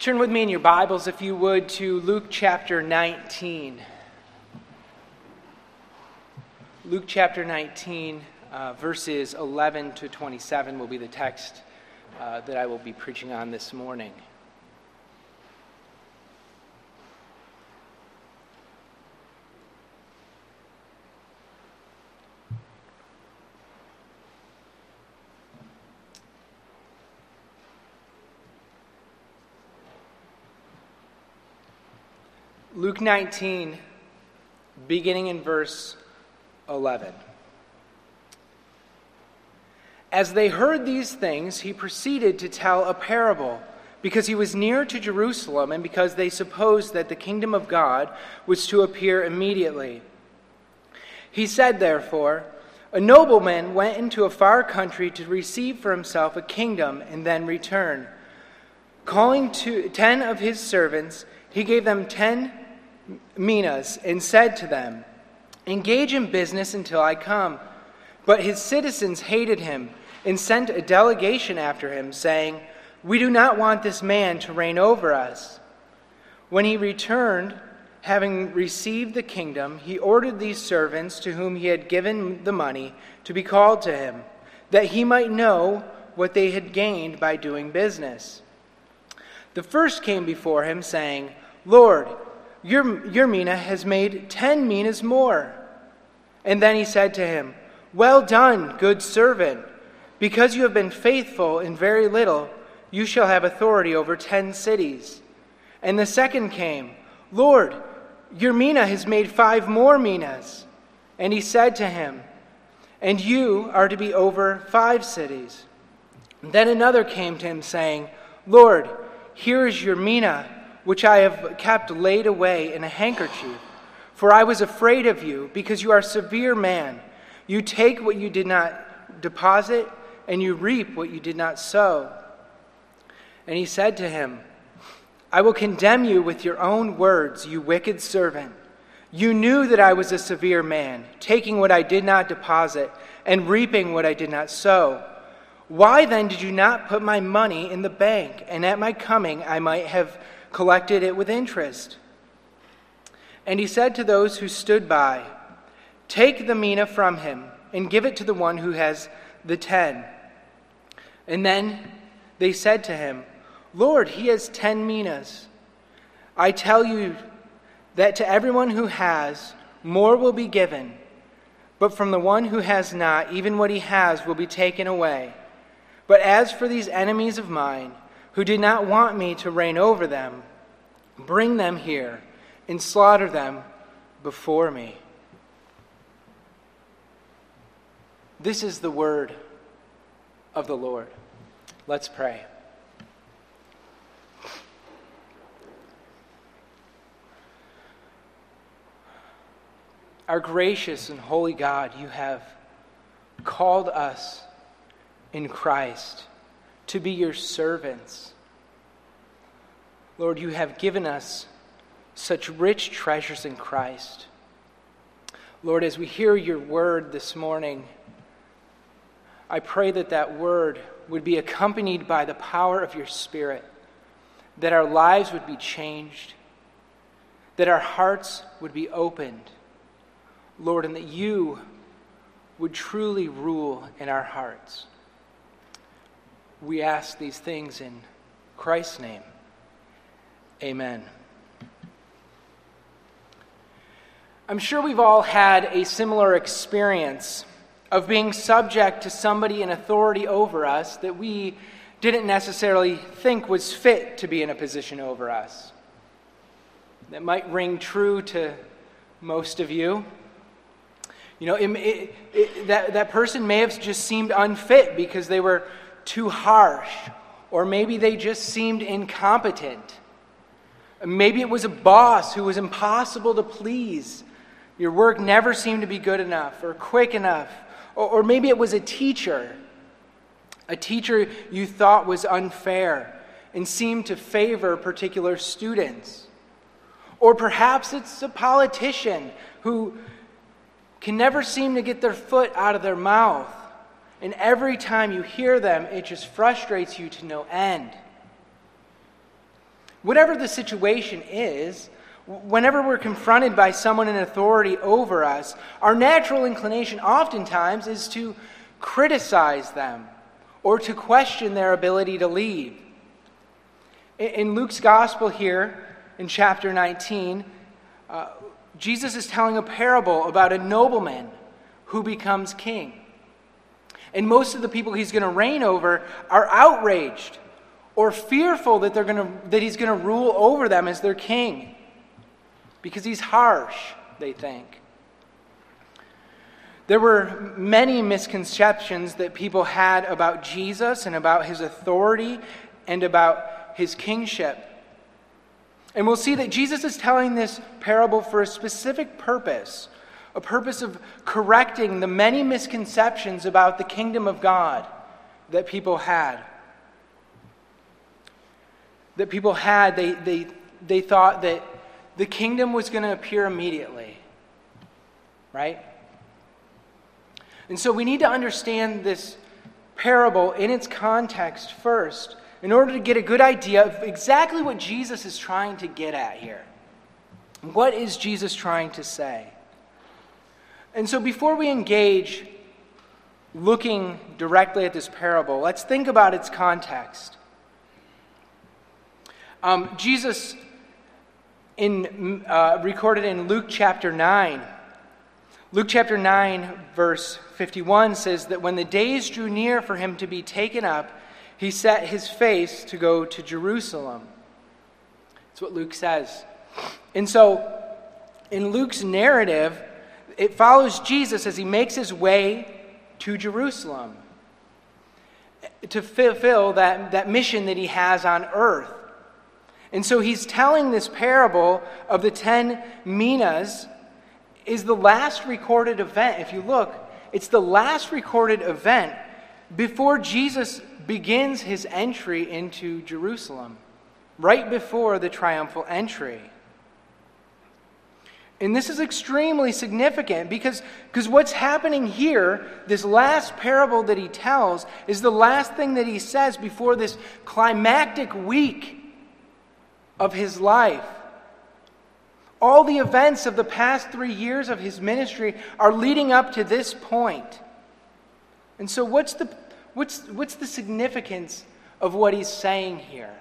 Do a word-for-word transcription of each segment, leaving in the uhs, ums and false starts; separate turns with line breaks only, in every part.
Turn with me in your Bibles, if you would, to Luke chapter nineteen. Luke chapter nineteen, uh, verses eleven to twenty-seven will be the text uh, that I will be preaching on this morning. Luke nineteen, beginning in verse eleven. As they heard these things, he proceeded to tell a parable, because he was near to Jerusalem and because they supposed that the kingdom of God was to appear immediately. He said, therefore, a nobleman went into a far country to receive for himself a kingdom and then return. Calling to ten of his servants, he gave them ten minas and said to them, engage in business until I come. But his citizens hated him and sent a delegation after him, saying, we do not want this man to reign over us. When he returned, having received the kingdom, he ordered these servants to whom he had given the money to be called to him, that he might know what they had gained by doing business. The first came before him, saying, Lord, Your, your mina has made ten minas more. And then he said to him, well done, good servant. Because you have been faithful in very little, you shall have authority over ten cities. And the second came, Lord, your mina has made five more minas. And he said to him, and you are to be over five cities. And then another came to him, saying, Lord, here is your mina, which I have kept laid away in a handkerchief. For I was afraid of you, because you are a severe man. You take what you did not deposit, and you reap what you did not sow. And he said to him, I will condemn you with your own words, you wicked servant. You knew that I was a severe man, taking what I did not deposit, and reaping what I did not sow. Why then did you not put my money in the bank, and at my coming I might have collected it with interest? And he said to those who stood by, take the mina from him and give it to the one who has the ten. And then they said to him, Lord, he has ten minas. I tell you that to everyone who has, more will be given, but from the one who has not, even what he has will be taken away. But as for these enemies of mine, who did not want me to reign over them, bring them here and slaughter them before me. This is the word of the Lord. Let's pray. Our gracious and holy God, you have called us in Christ to be your servants. Lord, you have given us such rich treasures in Christ. Lord, as we hear your word this morning, I pray that that word would be accompanied by the power of your Spirit, that our lives would be changed, that our hearts would be opened, Lord, and that you would truly rule in our hearts. We ask these things in Christ's name. Amen. I'm sure we've all had a similar experience of being subject to somebody in authority over us that we didn't necessarily think was fit to be in a position over us. That might ring true to most of you. You know, it, it, it, that, that person may have just seemed unfit because they were too harsh, or maybe they just seemed incompetent. Maybe it was a boss who was impossible to please. Your work never seemed to be good enough or quick enough. Or, or maybe it was a teacher, a teacher you thought was unfair and seemed to favor particular students. Or perhaps it's a politician who can never seem to get their foot out of their mouth. And every time you hear them, it just frustrates you to no end. Whatever the situation is, whenever we're confronted by someone in authority over us, our natural inclination oftentimes is to criticize them or to question their ability to lead. In Luke's gospel here, in chapter nineteen, uh, Jesus is telling a parable about a nobleman who becomes king. And most of the people he's going to reign over are outraged or fearful that they're going to that he's going to rule over them as their king, because he's harsh, they think. There were many misconceptions that people had about Jesus and about his authority and about his kingship. And we'll see that Jesus is telling this parable for a specific purpose, a purpose of correcting the many misconceptions about the kingdom of God that people had. That people had, they, they, they thought that the kingdom was going to appear immediately, right? And so we need to understand this parable in its context first, in order to get a good idea of exactly what Jesus is trying to get at here. What is Jesus trying to say? And so before we engage looking directly at this parable, let's think about its context. Um, Jesus, in uh, recorded in Luke chapter nine, Luke chapter nine, verse fifty-one says that when the days drew near for him to be taken up, he set his face to go to Jerusalem. That's what Luke says. And so, in Luke's narrative, it follows Jesus as he makes his way to Jerusalem to fulfill that, that mission that he has on earth. And so he's telling this parable of the ten minas is the last recorded event. If you look, it's the last recorded event before Jesus begins his entry into Jerusalem, right before the triumphal entry. And this is extremely significant because, because what's happening here, this last parable that he tells, is the last thing that he says before this climactic week of his life. All the events of the past three years of his ministry are leading up to this point. And so what's the what's what's the significance of what he's saying here?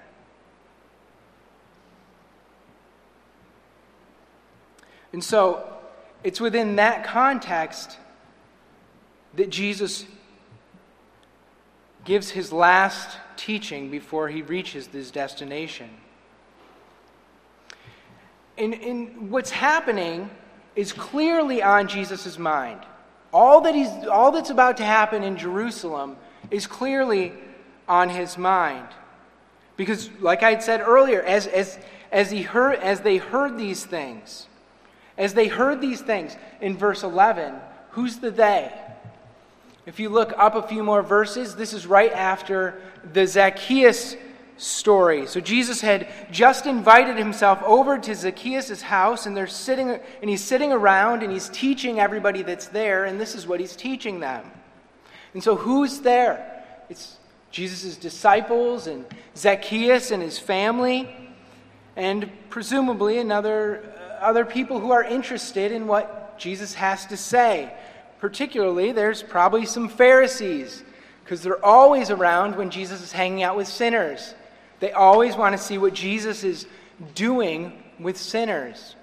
And so it's within that context that Jesus gives his last teaching before he reaches this destination. And, and what's happening is clearly on Jesus' mind. All that he's, all that's about to happen in Jerusalem is clearly on his mind. Because, like I had said earlier, as, as, as, he heard, as they heard these things, as they heard these things in verse eleven, who's the they? If you look up a few more verses, this is right after the Zacchaeus story. So Jesus had just invited himself over to Zacchaeus' house, and they're sitting, and he's sitting around, and he's teaching everybody that's there, and this is what he's teaching them. And so who's there? It's Jesus' disciples and Zacchaeus and his family, and presumably another uh, other people who are interested in what Jesus has to say. Particularly, there's probably some Pharisees, because they're always around when Jesus is hanging out with sinners. They always want to see what Jesus is doing with sinners.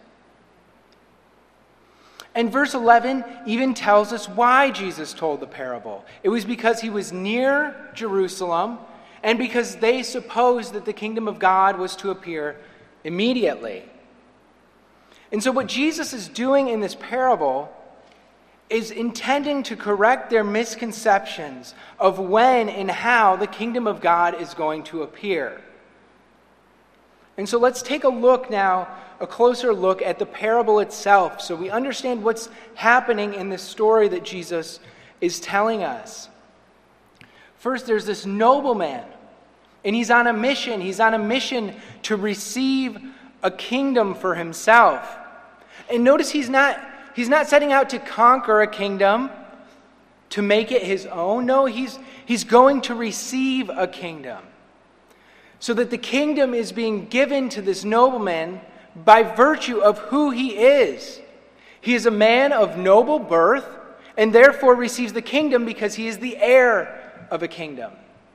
And verse eleven even tells us why Jesus told the parable. It was because he was near Jerusalem and because they supposed that the kingdom of God was to appear immediately. And so what Jesus is doing in this parable is intending to correct their misconceptions of when and how the kingdom of God is going to appear. And so let's take a look now, a closer look at the parable itself, so we understand what's happening in this story that Jesus is telling us. First, there's this nobleman, and he's on a mission. He's on a mission to receive a kingdom for himself. And notice he's not He's not setting out to conquer a kingdom, to make it his own. No, he's, he's going to receive a kingdom. So that the kingdom is being given to this nobleman by virtue of who he is. He is a man of noble birth and therefore receives the kingdom because he is the heir of a kingdom.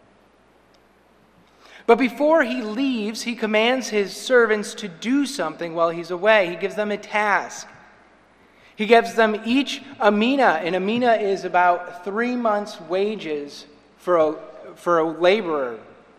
But before he leaves, he commands his servants to do something while he's away. He gives them a task. He gives them each a mina, and a mina is about three months' wages for a, for a laborer.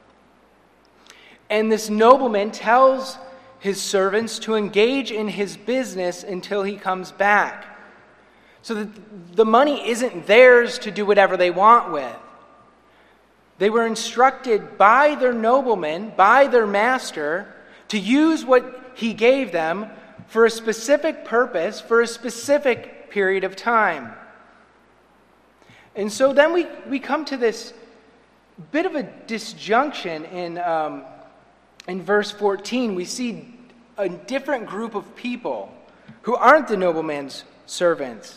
And this nobleman tells his servants to engage in his business until he comes back. So that the money isn't theirs to do whatever they want with. They were instructed by their nobleman, by their master, to use what he gave them for a specific purpose, for a specific period of time. And so then we, we come to this bit of a disjunction in, um, in verse fourteen. We see a different group of people who aren't the nobleman's servants.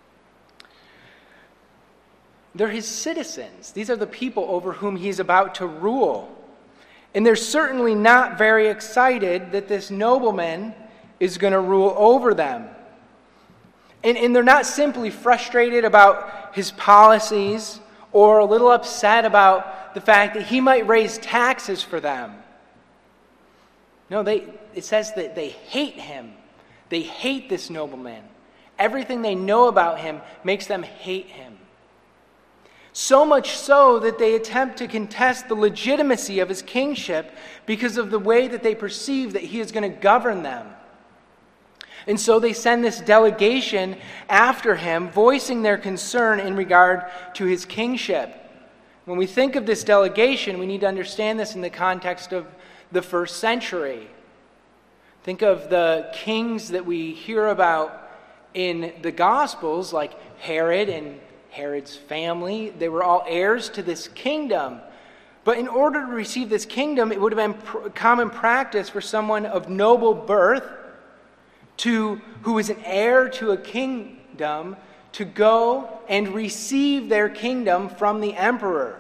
They're his citizens. These are the people over whom he's about to rule. And they're certainly not very excited that this nobleman is going to rule over them. And, and they're not simply frustrated about his policies or a little upset about the fact that he might raise taxes for them. No, they, it says that they hate him. They hate this nobleman. Everything they know about him makes them hate him. So much so that they attempt to contest the legitimacy of his kingship because of the way that they perceive that he is going to govern them. And so they send this delegation after him, voicing their concern in regard to his kingship. When we think of this delegation, we need to understand this in the context of the first century. Think of the kings that we hear about in the Gospels, like Herod and Herod's family. They were all heirs to this kingdom. But in order to receive this kingdom, it would have been pr- common practice for someone of noble birth to who is an heir to a kingdom to go and receive their kingdom from the emperor.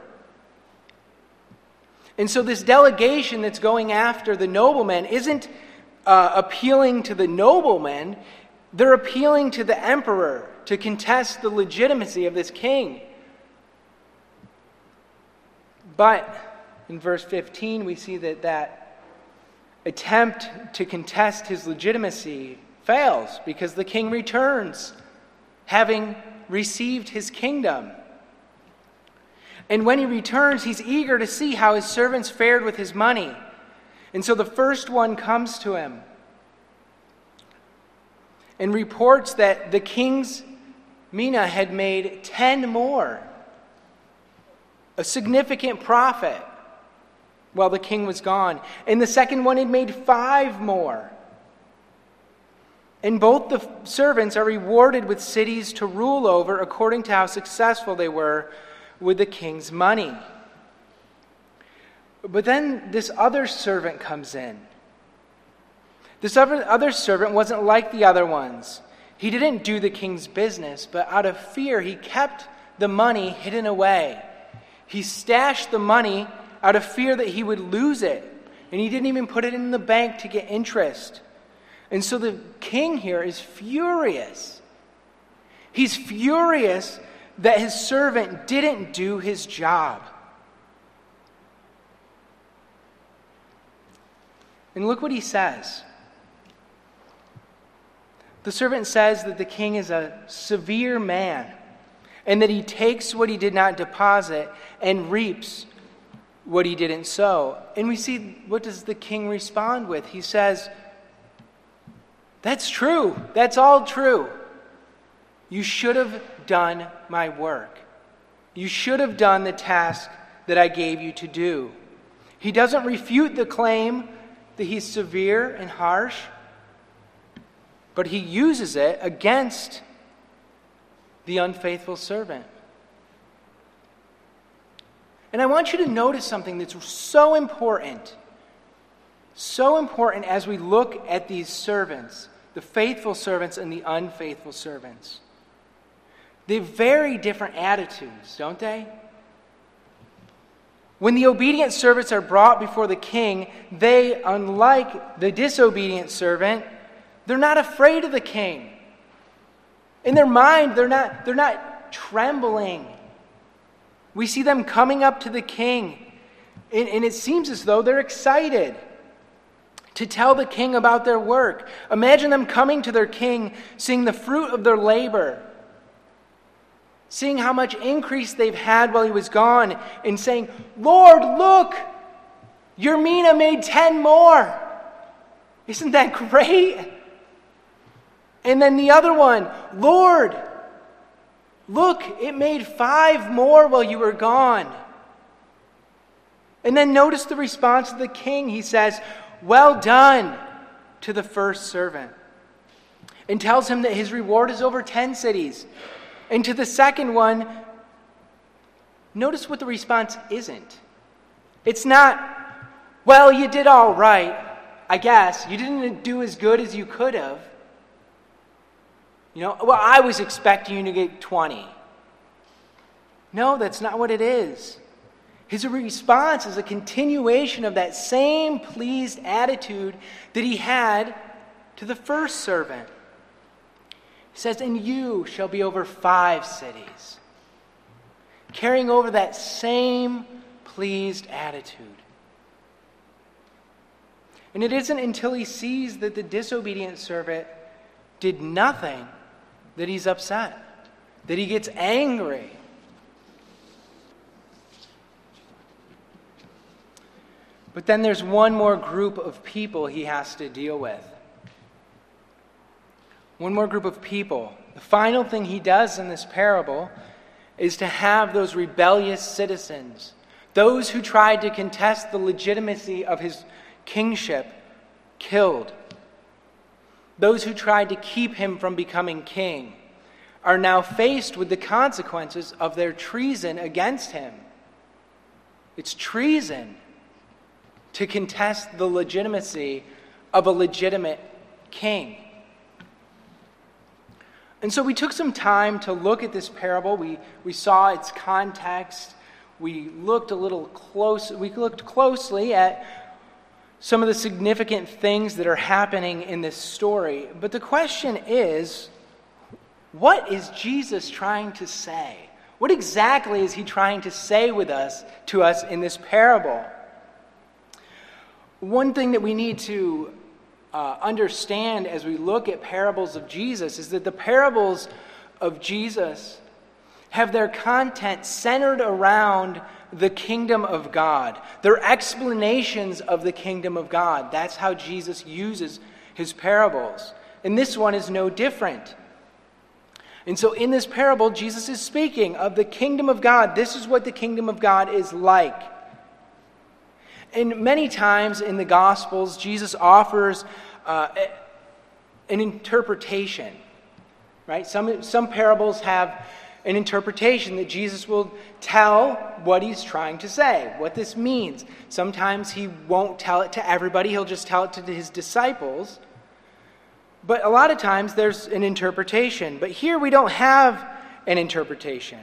And so this delegation that's going after the nobleman isn't uh, appealing to the nobleman. They're appealing to the emperor to contest the legitimacy of this king. But in verse fifteen, we see that that attempt to contest his legitimacy fails because the king returns, having received his kingdom. And when he returns, he's eager to see how his servants fared with his money. And so the first one comes to him and reports that the king's mina had made ten more, a significant profit, while the king was gone. And the second one had made five more. And both the servants are rewarded with cities to rule over according to how successful they were with the king's money. But then this other servant comes in. This other, other servant wasn't like the other ones. He didn't do the king's business, but out of fear, he kept the money hidden away. He stashed the money out of fear that he would lose it. And he didn't even put it in the bank to get interest. And so the king here is furious. He's furious that his servant didn't do his job. And look what he says. The servant says that the king is a severe man and that he takes what he did not deposit and reaps what he didn't sow. And we see, what does the king respond with? He says, "That's true. That's all true. You should have done my work. You should have done the task that I gave you to do." He doesn't refute the claim that he's severe and harsh, but he uses it against the unfaithful servant. And I want you to notice something that's so important, so important as we look at these servants, the faithful servants and the unfaithful servants. They have very different attitudes, don't they? When the obedient servants are brought before the king, they, unlike the disobedient servant, they're not afraid of the king. In their mind, they're not, they're not trembling. We see them coming up to the king, and, and it seems as though they're excited to tell the king about their work. Imagine them coming to their king, seeing the fruit of their labor, seeing how much increase they've had while he was gone, and saying, "Lord, look, your mina made ten more. Isn't that great?" And then the other one, "Lord, look, it made five more while you were gone." And then notice the response of the king. He says, "Well done," to the first servant, and tells him that his reward is over ten cities. And to the second one, notice what the response isn't. It's not, "Well, you did all right, I guess. You didn't do as good as you could have. You know, well, I was expecting you to get twenty. No, that's not what it is. His response is a continuation of that same pleased attitude that he had to the first servant. He says, "And you shall be over five cities." Carrying over that same pleased attitude. And it isn't until he sees that the disobedient servant did nothing that he's upset, that he gets angry. But then there's one more group of people he has to deal with. One more group of people. The final thing he does in this parable is to have those rebellious citizens, those who tried to contest the legitimacy of his kingship, killed. Those who tried to keep him from becoming king are now faced with the consequences of their treason against him. It's treason to contest the legitimacy of a legitimate king. And so we took some time to look at this parable. We, we saw its context. We looked a little close. We looked closely at some of the significant things that are happening in this story. But the question is, what is Jesus trying to say? What exactly is he trying to say with us to us in this parable? One thing that we need to uh, understand as we look at parables of Jesus is that the parables of Jesus have their content centered around the kingdom of God. They're explanations of the kingdom of God. That's how Jesus uses his parables. And this one is no different. And so in this parable, Jesus is speaking of the kingdom of God. This is what the kingdom of God is like. And many times in the Gospels, Jesus offers uh, an interpretation, right? Some, some parables have an interpretation that Jesus will tell what he's trying to say, what this means. Sometimes he won't tell it to everybody. He'll just tell it to his disciples. But a lot of times there's an interpretation. But here we don't have an interpretation.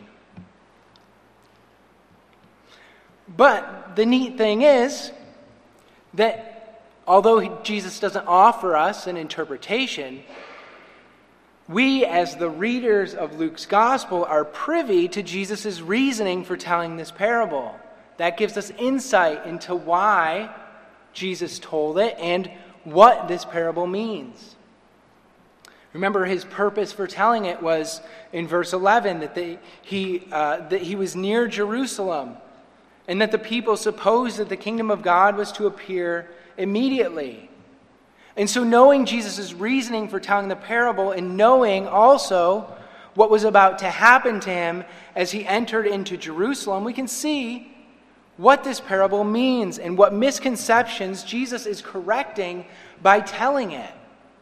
But the neat thing is that although Jesus doesn't offer us an interpretation, we as the readers of Luke's gospel are privy to Jesus' reasoning for telling this parable. That gives us insight into why Jesus told it and what this parable means. Remember, his purpose for telling it was in verse eleven that they, he uh, that he was near Jerusalem, and that the people supposed that the kingdom of God was to appear immediately. And so knowing Jesus' reasoning for telling the parable and knowing also what was about to happen to him as he entered into Jerusalem, we can see what this parable means and what misconceptions Jesus is correcting by telling it.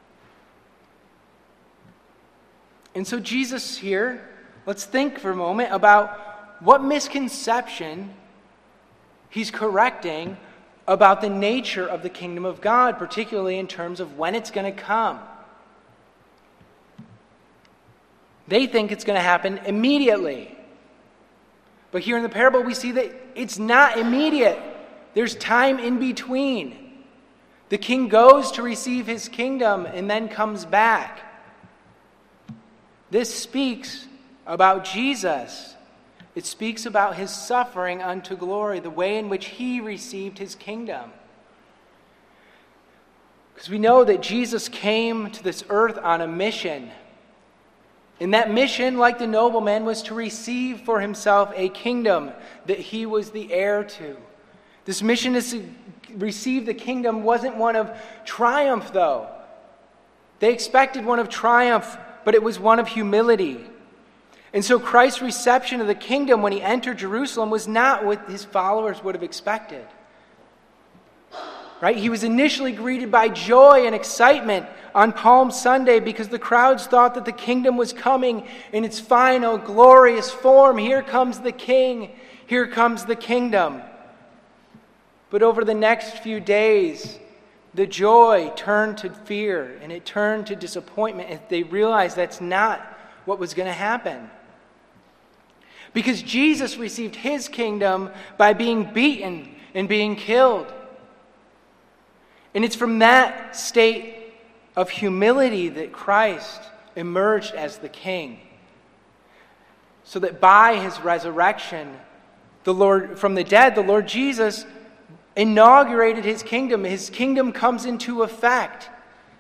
And so Jesus here, let's think for a moment about what misconception he's correcting about the nature of the kingdom of God, particularly in terms of when it's going to come. They think it's going to happen immediately. But here in the parable, we see that it's not immediate. There's time in between. The king goes to receive his kingdom and then comes back. This speaks about Jesus. It speaks about his suffering unto glory, the way in which he received his kingdom. Because we know that Jesus came to this earth on a mission. And that mission, like the nobleman, was to receive for himself a kingdom that he was the heir to. This mission is to receive the kingdom wasn't one of triumph, though. They expected one of triumph, but it was one of humility. And so Christ's reception of the kingdom when he entered Jerusalem was not what his followers would have expected. Right? He was initially greeted by joy and excitement on Palm Sunday because the crowds thought that the kingdom was coming in its final, glorious form. Here comes the king. Here comes the kingdom. But over the next few days, the joy turned to fear and it turned to disappointment as they realized that's not what was going to happen. Because Jesus received his kingdom by being beaten and being killed. And it's from that state of humility that Christ emerged as the king. So that by his resurrection, the Lord from the dead, the Lord Jesus inaugurated his kingdom. His kingdom comes into effect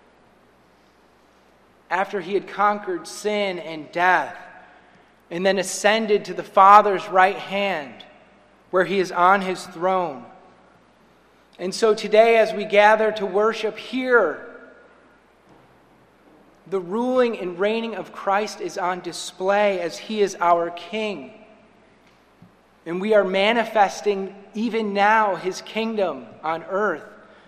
after he had conquered sin and death and then ascended to the Father's right hand where he is on his throne. And so today, as we gather to worship here, the ruling and reigning of Christ is on display as he is our king. And we are manifesting even now his kingdom on earth.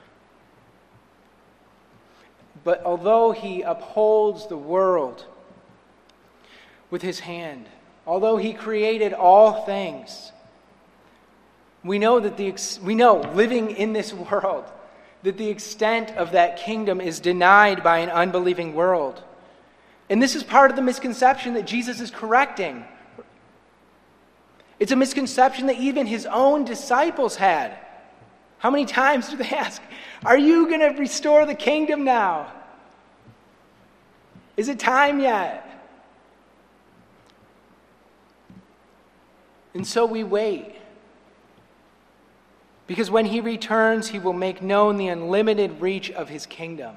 But although he upholds the world with his hand, although he created all things, we know that the we know living in this world that the extent of that kingdom is denied by an unbelieving world. And this is part of the misconception that Jesus is correcting. It's a misconception that even his own disciples had. How many times do they ask, "Are you going to restore the kingdom now? Is it time yet?" And so we wait. Because when he returns, he will make known the unlimited reach of his kingdom.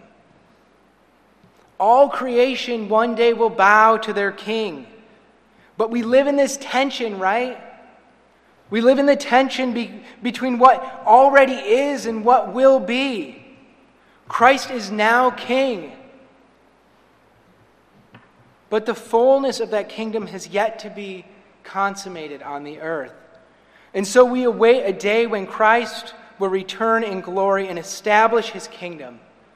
All creation one day will bow to their king. But we live in this tension, right? We live in the tension be- between what already is and what will be. Christ is now king. But the fullness of that kingdom has yet to be consummated on the earth. And so we await a day when Christ will return in glory and establish his kingdom.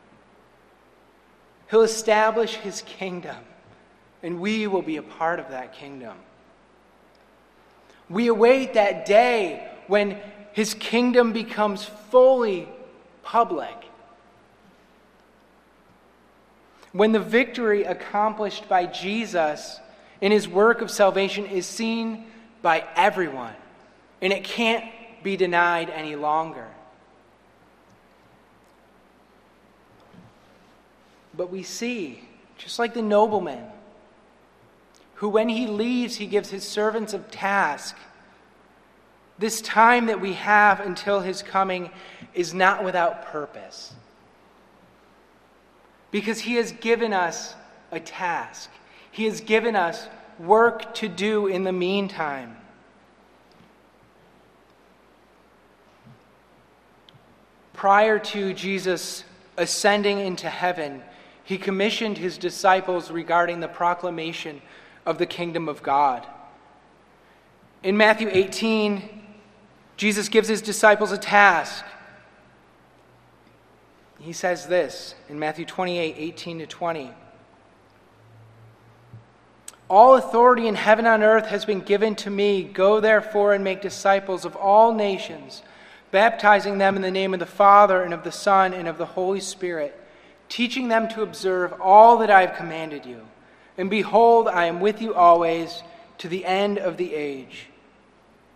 He'll establish his kingdom, and we will be a part of that kingdom. We await that day when his kingdom becomes fully public. When the victory accomplished by Jesus in his work of salvation is seen by everyone. And it can't be denied any longer. But we see, just like the nobleman, who when he leaves, he gives his servants a task. This time that we have until his coming is not without purpose. Because he has given us a task. He has given us work to do in the meantime. Prior to Jesus ascending into heaven, he commissioned his disciples regarding the proclamation of the kingdom of God. In Matthew eighteen, Jesus gives his disciples a task. He says this in Matthew twenty-eight, eighteen to twenty. "All authority in heaven and on earth has been given to me. Go therefore and make disciples of all nations, baptizing them in the name of the Father and of the Son and of the Holy Spirit, teaching them to observe all that I have commanded you. And behold, I am with you always to the end of the age."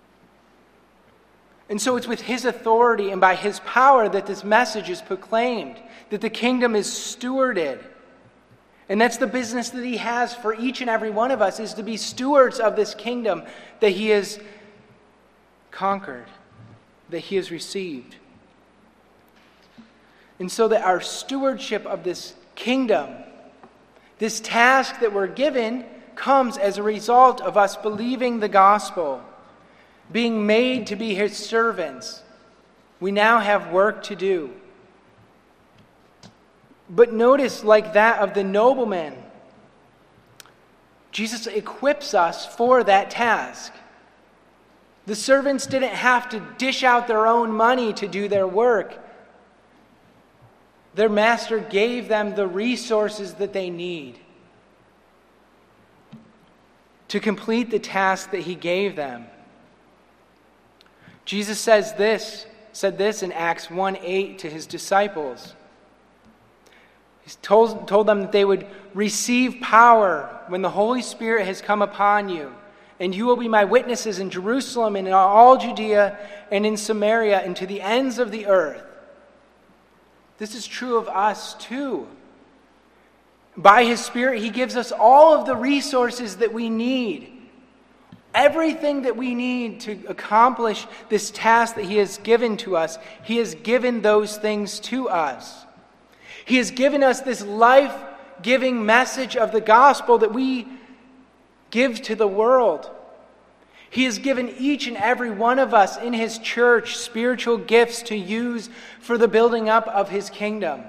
And so it's with his authority and by his power that this message is proclaimed, that the kingdom is stewarded. And that's the business that he has for each and every one of us, is to be stewards of this kingdom that he has conquered, that he has received. And so that our stewardship of this kingdom, this task that we're given, comes as a result of us believing the gospel, being made to be his servants. We now have work to do. But notice, like that of the nobleman, Jesus equips us for that task. The servants didn't have to dish out their own money to do their work. Their master gave them the resources that they need to complete the task that he gave them. Jesus says this, said this in Acts one eight to his disciples. He told, told them that they would receive power when the Holy Spirit has come upon you, and you will be my witnesses in Jerusalem and in all Judea and in Samaria and to the ends of the earth. This is true of us too. By his Spirit, he gives us all of the resources that we need. Everything that we need to accomplish this task that he has given to us, he has given those things to us. He has given us this life-giving message of the gospel that we give to the world. He has given each and every one of us in his church spiritual gifts to use for the building up of his kingdom.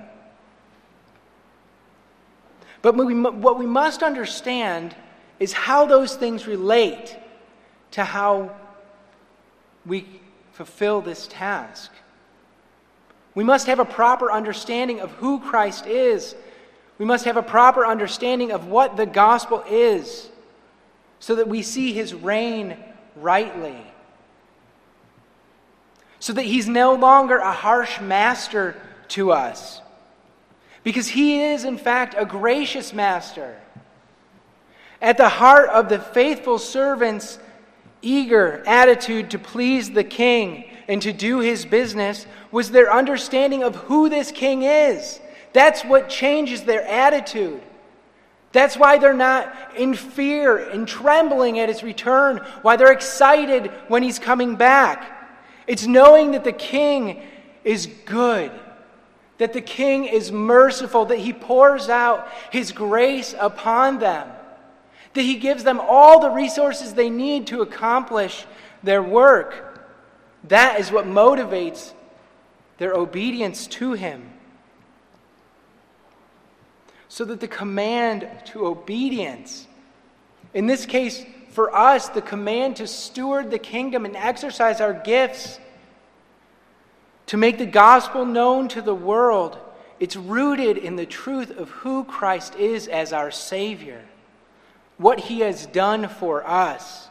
But what we, what we must understand is how those things relate to how we fulfill this task. We must have a proper understanding of who Christ is. We must have a proper understanding of what the gospel is, so that we see his reign rightly. So that he's no longer a harsh master to us, because he is, in fact, a gracious master. At the heart of the faithful servant's eager attitude to please the king and to do his business was their understanding of who this king is. That's what changes their attitude. That's why they're not in fear and trembling at his return, why they're excited when he's coming back. It's knowing that the king is good, that the king is merciful, that he pours out his grace upon them, that he gives them all the resources they need to accomplish their work. That is what motivates their obedience to him. So that the command to obedience, in this case for us, the command to steward the kingdom and exercise our gifts, to make the gospel known to the world, it's rooted in the truth of who Christ is as our Savior, what he has done for us.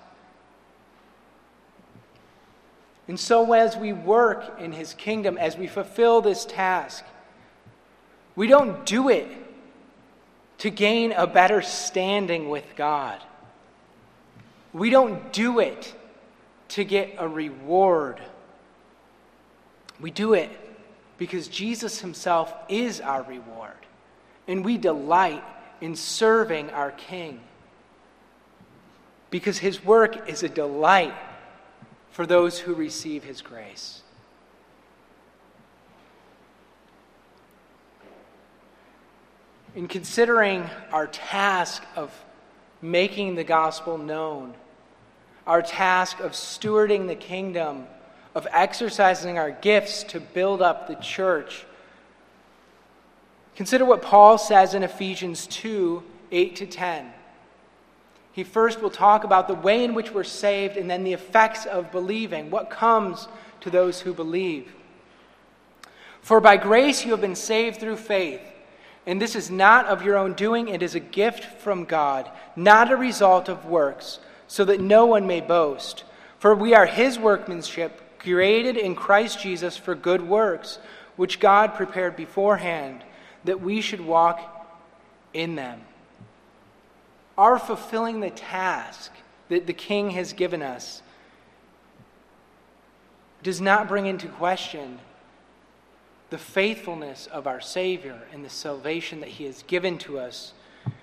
And so as we work in his kingdom, as we fulfill this task, we don't do it to gain a better standing with God. We don't do it to get a reward. We do it because Jesus himself is our reward, and we delight in serving our King, because his work is a delight for those who receive his grace. In considering our task of making the gospel known, our task of stewarding the kingdom, of exercising our gifts to build up the church, consider what Paul says in Ephesians two, eight to ten. He first will talk about the way in which we're saved, and then the effects of believing, what comes to those who believe. For by grace you have been saved through faith, and this is not of your own doing, it is a gift from God, not a result of works, so that no one may boast. For we are his workmanship, created in Christ Jesus for good works, which God prepared beforehand, that we should walk in them. Our fulfilling the task that the King has given us does not bring into question the faithfulness of our Savior and the salvation that he has given to us.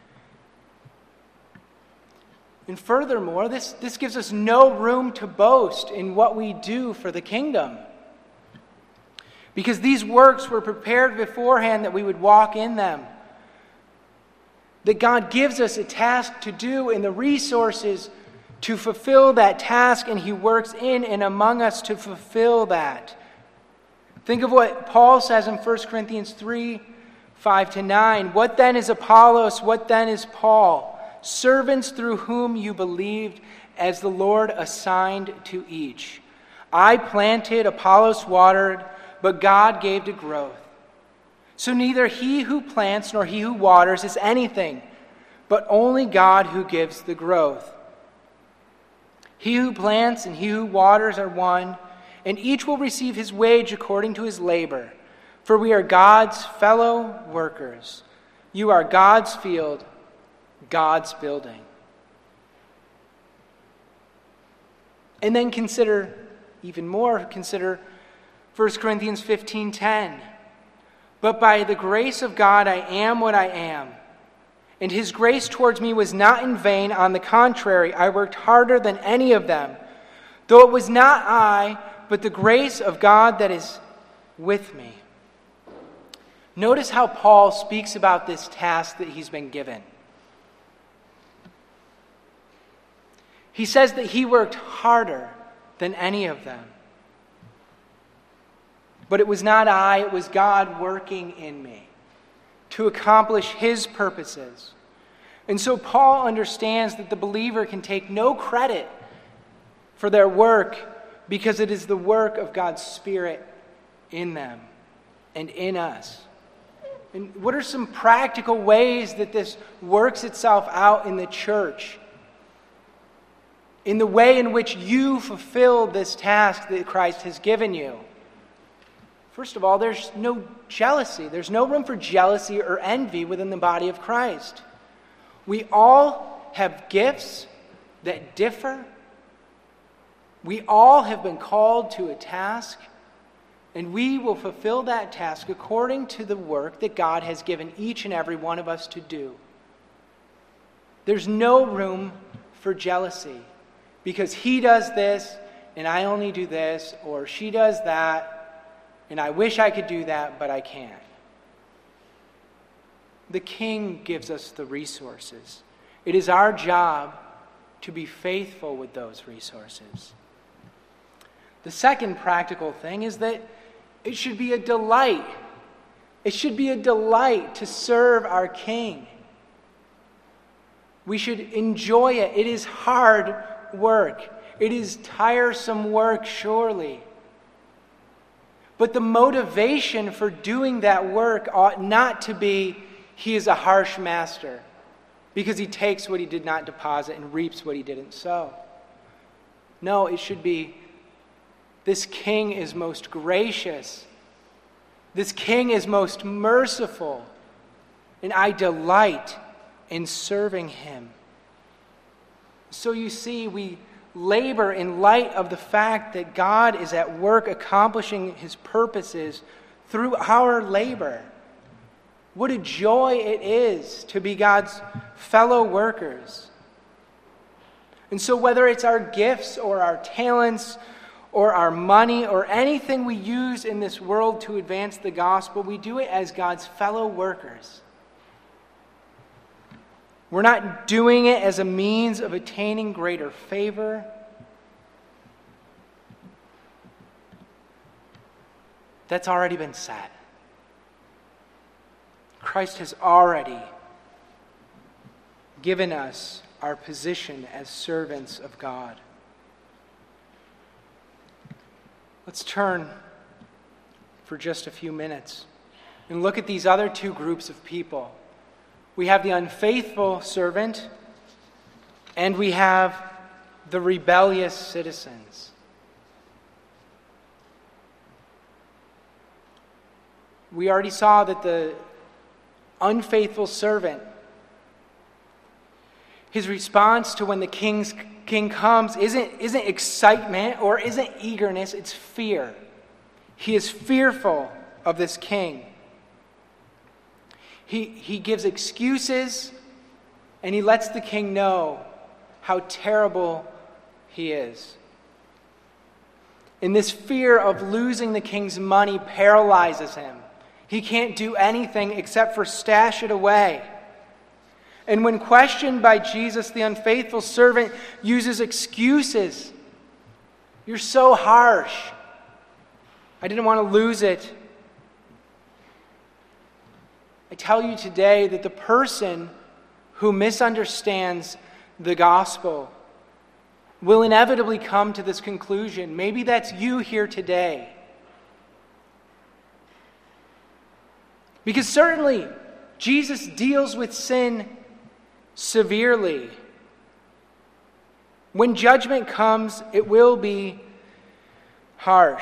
And furthermore, this, this gives us no room to boast in what we do for the kingdom. Because these works were prepared beforehand that we would walk in them. That God gives us a task to do and the resources to fulfill that task, and he works in and among us to fulfill that. Think of what Paul says in First Corinthians three, five to nine. What then is Apollos? What then is Paul? Servants through whom you believed, as the Lord assigned to each. I planted, Apollos watered, but God gave to growth. So neither he who plants nor he who waters is anything, but only God who gives the growth. He who plants and he who waters are one, and each will receive his wage according to his labor. For we are God's fellow workers. You are God's field, God's building. And then consider, even more, consider First Corinthians fifteen ten. But by the grace of God I am what I am. And his grace towards me was not in vain. On the contrary, I worked harder than any of them. Though it was not I, but the grace of God that is with me. Notice how Paul speaks about this task that he's been given. He says that he worked harder than any of them. But it was not I, it was God working in me to accomplish his purposes. And so Paul understands that the believer can take no credit for their work because it is the work of God's Spirit in them and in us. And what are some practical ways that this works itself out in the church? In the way in which you fulfill this task that Christ has given you? First of all, there's no jealousy. There's no room for jealousy or envy within the body of Christ. We all have gifts that differ. We all have been called to a task, and we will fulfill that task according to the work that God has given each and every one of us to do. There's no room for jealousy because he does this and I only do this, or she does that and I wish I could do that, but I can't. The King gives us the resources. It is our job to be faithful with those resources. The second practical thing is that it should be a delight. It should be a delight to serve our King. We should enjoy it. It is hard work. It is tiresome work, surely. But the motivation for doing that work ought not to be, he is a harsh master, because he takes what he did not deposit and reaps what he didn't sow. No, it should be, this King is most gracious. This King is most merciful, and I delight in serving him. So you see, we labor in light of the fact that God is at work accomplishing his purposes through our labor. What a joy it is to be God's fellow workers. And so whether it's our gifts or our talents or our money or anything we use in this world to advance the gospel, we do it as God's fellow workers. We're not doing it as a means of attaining greater favor. That's already been said. Christ has already given us our position as servants of God. Let's turn for just a few minutes and look at these other two groups of people. We have the unfaithful servant, and we have the rebellious citizens. We already saw that the unfaithful servant, his response to when the king's king comes isn't, isn't excitement or isn't eagerness, it's fear. He is fearful of this king. He, he gives excuses, and he lets the king know how terrible he is. And this fear of losing the king's money paralyzes him. He can't do anything except for stash it away. And when questioned by Jesus, the unfaithful servant uses excuses. You're so harsh. I didn't want to lose it. I tell you today that the person who misunderstands the gospel will inevitably come to this conclusion. Maybe that's you here today. Because certainly, Jesus deals with sin severely. When judgment comes, it will be harsh.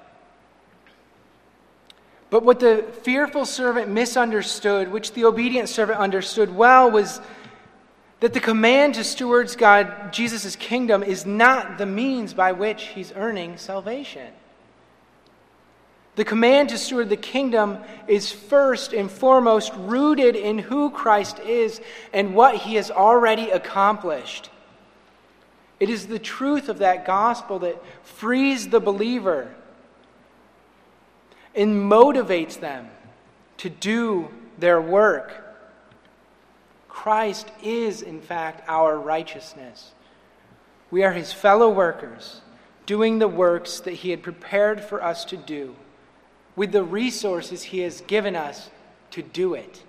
But what the fearful servant misunderstood, which the obedient servant understood well, was that the command to steward God, Jesus' kingdom, is not the means by which he's earning salvation. The command to steward the kingdom is first and foremost rooted in who Christ is and what he has already accomplished. It is the truth of that gospel that frees the believer and motivates them to do their work. Christ is, in fact, our righteousness. We are his fellow workers, doing the works that he had prepared for us to do, with the resources he has given us to do it.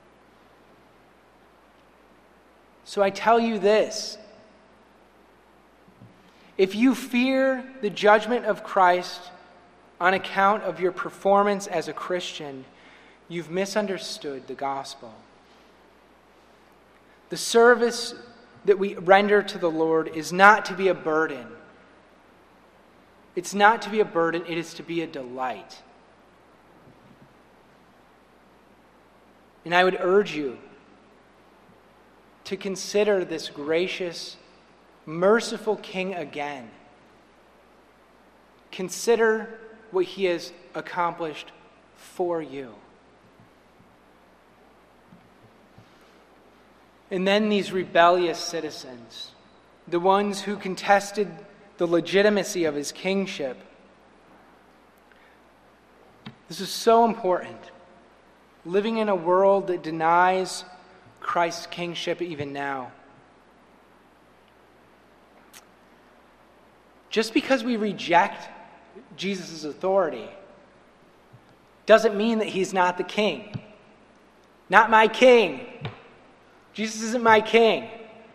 So I tell you this: if you fear the judgment of Christ on account of your performance as a Christian, you've misunderstood the gospel. The service that we render to the Lord is not to be a burden. It's not to be a burden, it is to be a delight. And I would urge you to consider this gracious, merciful King again. Consider what he has accomplished for you. And then these rebellious citizens, the ones who contested the legitimacy of his kingship. This is so important. Living in a world that denies Christ's kingship even now. Just because we reject Jesus' authority doesn't mean that he's not the king. Not my king. Jesus isn't my king.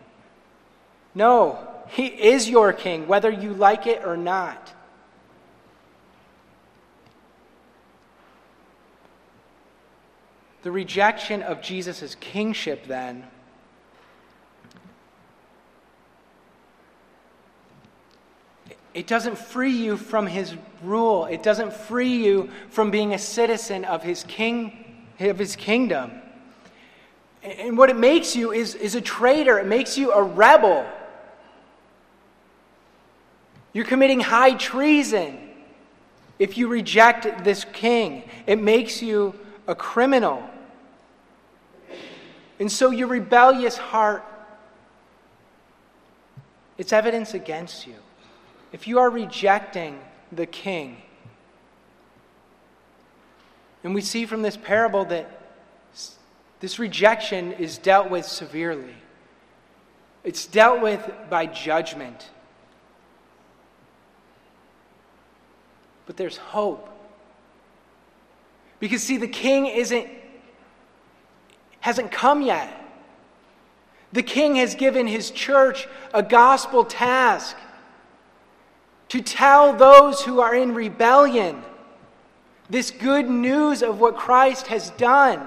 No, he is your king, whether you like it or not. The rejection of Jesus' kingship, then, it doesn't free you from his rule. It doesn't free you from being a citizen of his king, of his kingdom. And what it makes you is, is a traitor. It makes you a rebel. You're committing high treason if you reject this king. It makes you a criminal. And so your rebellious heart, it's evidence against you. If you are rejecting the king, and we see from this parable that this rejection is dealt with severely. It's dealt with by judgment. But there's hope. Because see, the king isn't hasn't come yet. The king has given his church a gospel task to tell those who are in rebellion this good news of what Christ has done.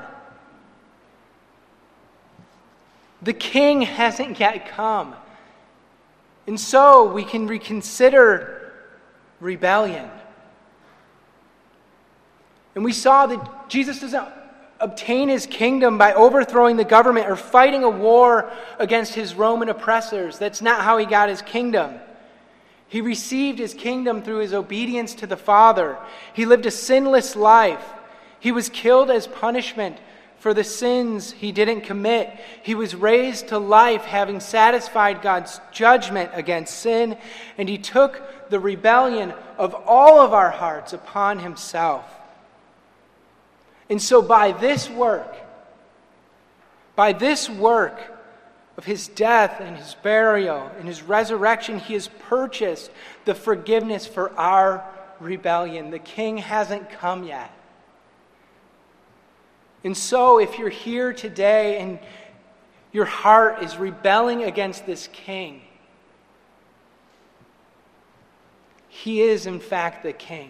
The king hasn't yet come. And so we can reconsider rebellion. And we saw that Jesus doesn't obtain his kingdom by overthrowing the government or fighting a war against his Roman oppressors. That's not how he got his kingdom. He received his kingdom through his obedience to the Father. He lived a sinless life. He was killed as punishment for the sins he didn't commit. He was raised to life having satisfied God's judgment against sin, and he took the rebellion of all of our hearts upon himself. And so by this work, by this work of his death and his burial and his resurrection, he has purchased the forgiveness for our rebellion. The King hasn't come yet. And so if you're here today and your heart is rebelling against this King, he is in fact the King.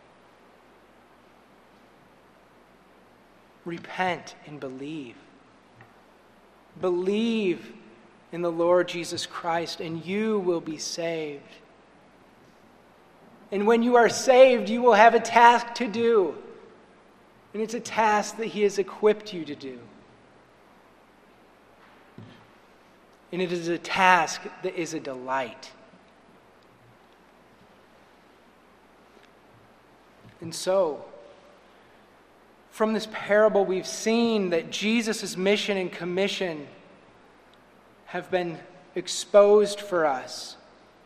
Repent and believe. Believe in the Lord Jesus Christ and you will be saved. And when you are saved, you will have a task to do. And it's a task that he has equipped you to do. And it is a task that is a delight. And so, from this parable, we've seen that Jesus' mission and commission have been exposed for us.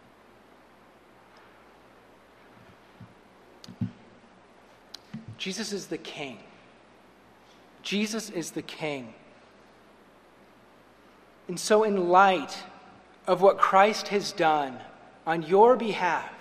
Jesus is the King. Jesus is the King. And so in light of what Christ has done on your behalf,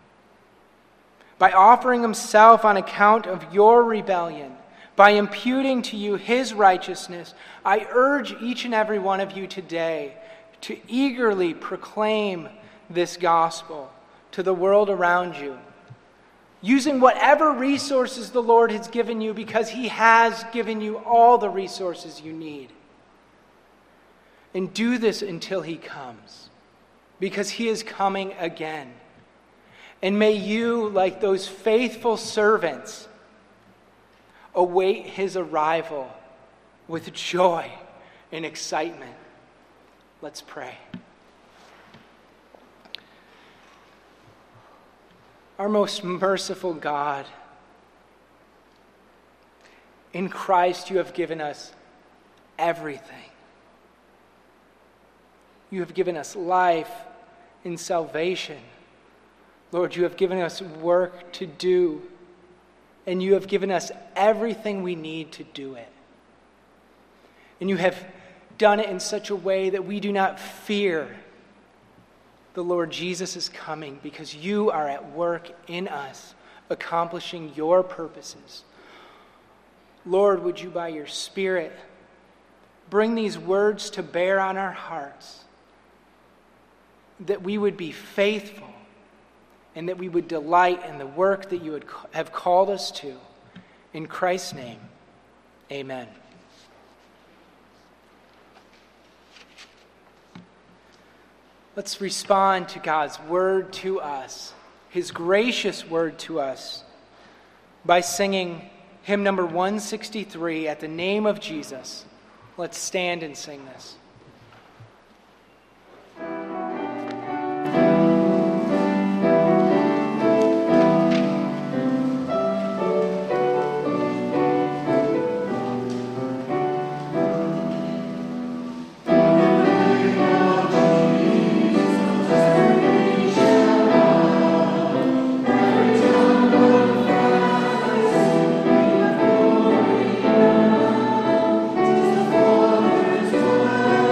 by offering himself on account of your rebellion, by imputing to you his righteousness, I urge each and every one of you today to eagerly proclaim this gospel to the world around you, using whatever resources the Lord has given you, because he has given you all the resources you need. And do this until he comes, because he is coming again. And may you, like those faithful servants, await his arrival with joy and excitement. Let's pray. Our most merciful God, in Christ you have given us everything. You have given us life and salvation. Lord, you have given us work to do, and you have given us everything we need to do it. And you have done it in such a way that we do not fear the Lord Jesus is coming, because you are at work in us, accomplishing your purposes. Lord, would you by your Spirit bring these words to bear on our hearts, that we would be faithful and that we would delight in the work that you would have called us to. In Christ's name, amen. Let's respond to God's word to us, his gracious word to us, by singing hymn number one sixty-three, At the Name of Jesus. Let's stand and sing this.
Thank you.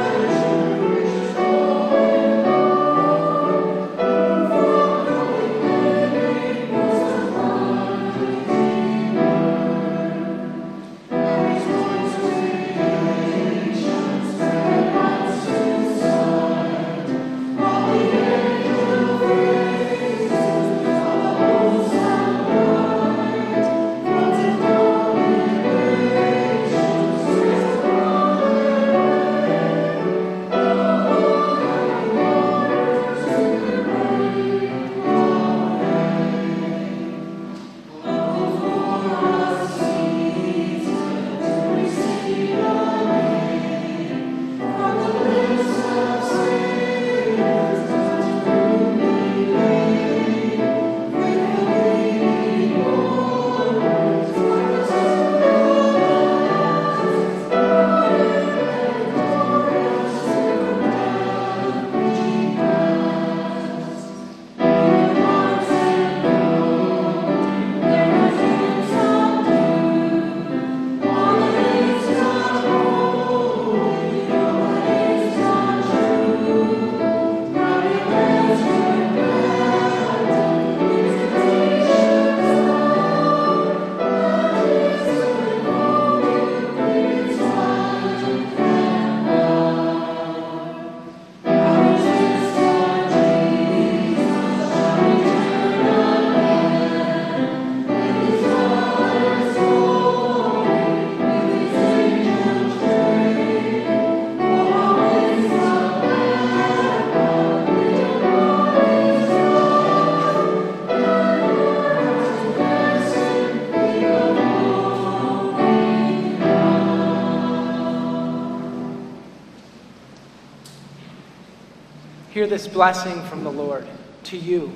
Hear this blessing from the Lord to you.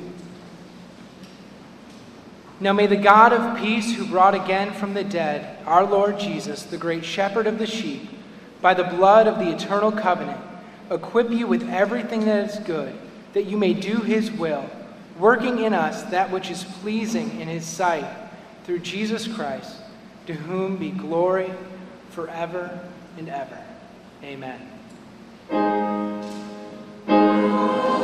Now may the God of peace, who brought again from the dead our Lord Jesus, the great shepherd of the sheep, by the blood of the eternal covenant, equip you with everything that is good, that you may do his will, working in us that which is pleasing in his sight, through Jesus Christ, to whom be glory forever and ever. Amen.